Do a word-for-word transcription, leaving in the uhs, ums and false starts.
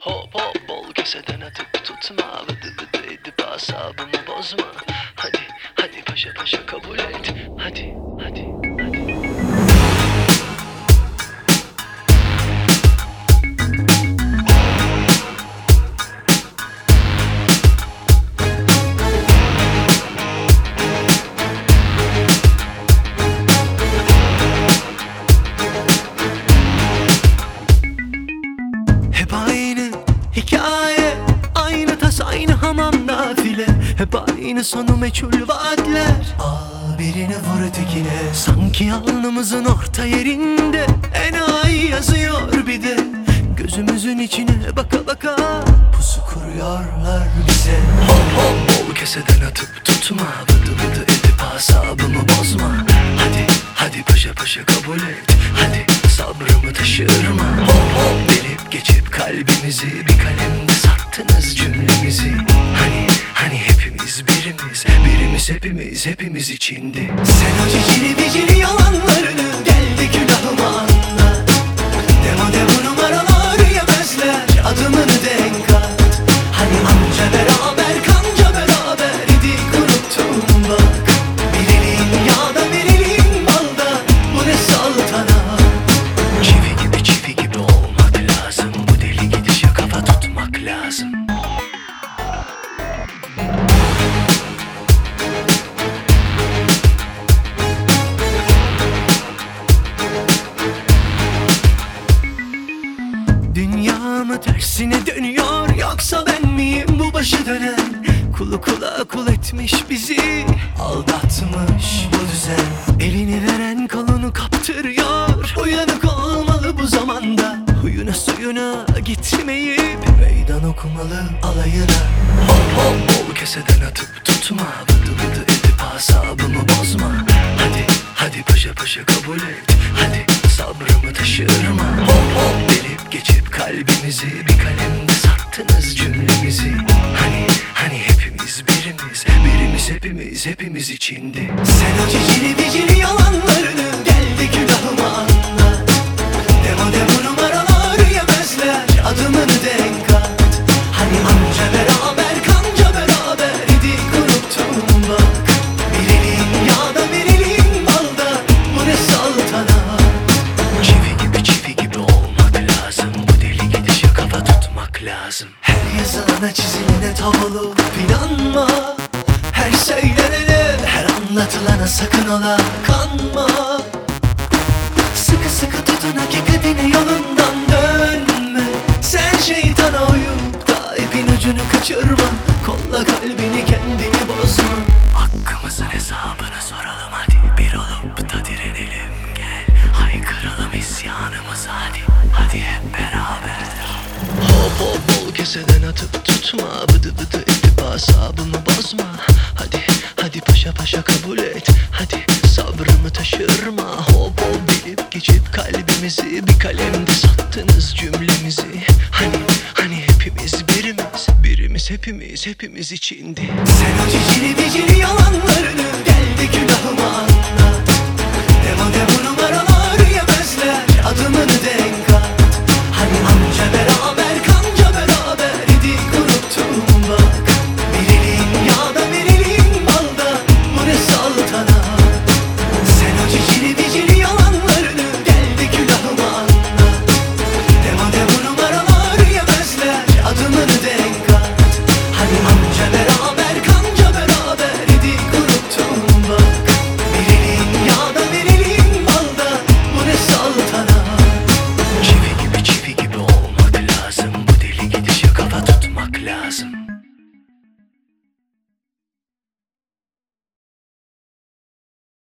Hop hop bol keseden atıp tutma, vıdı vıdı edip asabımı bozma. Hadi hadi paşa paşa kabul et. Hadi hadi hadi. Hep aynı hikaye, aynı tas aynı hamam nafile. Hep aynı sonu meçhul vaatler. Al birini vur ötekine. Sanki alnımızın orta yerinde enayi yazıyor bir de. Gözümüzün içine baka baka pusu kuruyorlar bize. Hop hop bol keseden atıp tutma, vıdı vıdı edip asabımı bozma. Hadi hadi paşa paşa kabul et. Hadi sabrımı taşırma. Hop hop delip geçip kalbimizi bir kalemde sattınız cümlemizi. Hani hani hepimiz birimiz, birimiz hepimiz, hepimiz içindi. Sen o cicili bicili yalanlarını geldi külahıma anlat. Demo demo numaralar yemezler, adımını denk at. Hani anca beraber kanca beraber idik unuttum bak. Bir elin yağda bir elin balda, bu ne saltanat. Çivi gibi çivi gibi olmak lazım. Bu deli gidişe kafa tutmak lazım. Dünya mı tersine dönüyor, yoksa ben miyim bu başı dönen? Kulu kula kul etmiş bizi, aldatmış bu düzen. Elini veren kolunu kaptırıyor, uyanık olmalı bu zamanda. Huyuna suyuna gitmeyip meydan okumalı alayına. Hop hop bol keseden atıp tutma, vıdı vıdı edip asabımı bozma. Hadi hadi paşa paşa kabul et. Hadi sabrımı taşırma. Hop hop delip geçip kalbimizi bir kalemde sattınız cümlemizi. Hani hani hepimiz birimiz, birimiz hepimiz, hepimiz içindi. Sen o cicili bicili yalanlarını geldi külahıma anlat. Demo demo numaralar yemezler, adımını denk at. Hani anca beraber kanca beraber idik unuttum bak. Bir elin yağda bir elin balda, bu ne saltanat. Çivi gibi çivi gibi olmak lazım. Bu deli gidişe kafa tutmak lazım. Her yazılana çizilene tav olup inanma. Her söylenene, her anlatılana sakın ola kanma. Sıkı sıkı tutun hakikatine, yolundan dönme. Sen şeytana uyup da ipin ucunu kaçırma. Kolla kalbini kendini bozma. Hakkımızın hesabını soralım hadi. Bir olup da direnelim gel. Haykıralım isyanımızı hadi. Hadi hep beraber. Hop hop bol keseden atıp tutma, vıdı vıdı edip asabımı bozma. Hadi hadi paşa paşa kabul et. Hadi sabrımı taşırma. Hop hop delip geçip kalbimizi bir kalemde sattınız cümlemizi. Hani hani hepimiz birimiz, birimiz hepimiz, hepimiz içindi. Sen o cicili bicili yalanlarını geldi külahıma anlat. Demo demo numaralar yemezler, adımını denk at. Hani anca beraber kanca beraber idik unuttum bak. Bir elin yağda bir elin balda, bu ne saltanat. Sen o cicili bicili yalanlarını geldi külahıma anlat. Demo demo numaralar yemezler, adımını denk at. Hani anca beraber kanca beraber idik unuttum bak. Bir elin yağda bir elin balda, bu ne saltanat. Çivi gibi çivi gibi olmak lazım. Bu deli gidişe kafa tutmak lazım.